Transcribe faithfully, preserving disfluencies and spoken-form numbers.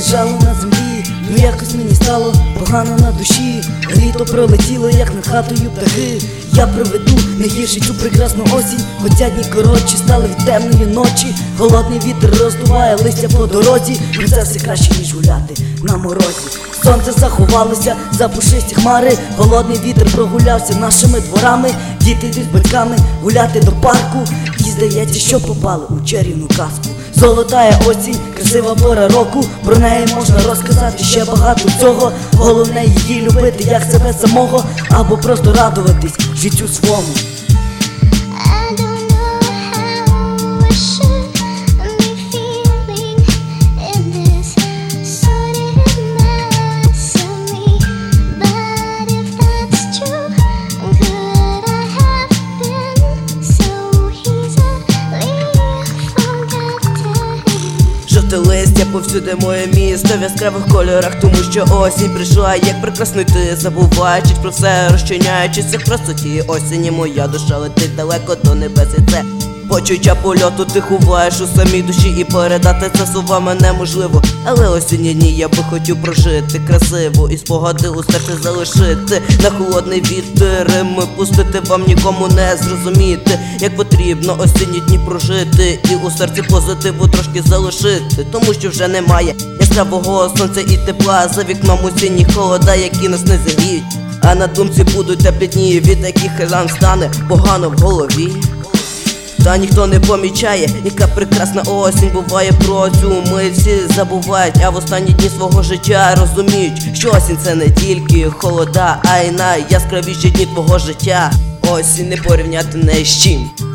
лежало на землі, ну якось мені стало погано на душі. Літо пролетіло, як над хатою птахи. Я проведу найгірший цю прекрасну осінь, хоча дні коротші стали від темної ночі. Холодний вітер роздуває листя по дорозі, ну це все краще, ніж гуляти на морозі. Сонце заховалося за пушисті хмари, холодний вітер прогулявся нашими дворами. Діти йдуть з батьками гуляти до парку, і здається, що попали у чарівну казку. Золотая осінь, красива пора року, про неї можна розказати ще багато цього. Головне її любити, як себе самого, або просто радуватись життю свому. Жовте листя повсюди моє місто в яскравих кольорах, тому що осінь прийшла, як прекрасно йти, забуваючись про все, розчиняючись в красоті осені. Моя душа летить далеко до небес, і це почуття польоту ти ховаєш у самій душі, і передати це словами неможливо. Але осінні дні я би хотів прожити красиво і спогади у серці залишити. На холодний вітер ми пустити, вам нікому не зрозуміти, як потрібно осінні дні прожити і у серці позитиву трошки залишити, тому що вже немає яскравого сонця і тепла. За вікном осінні холода, які нас не зігріють, а на думці будуть теплі дні, від яких нам стане погано в голові. Та ніхто не помічає, яка прекрасна осінь буває. Про цю ми всі забувають, а в останні дні свого життя розуміють, що осінь це не тільки холода, а й найяскравіші дні твого життя. Осінь не порівняти не з чим.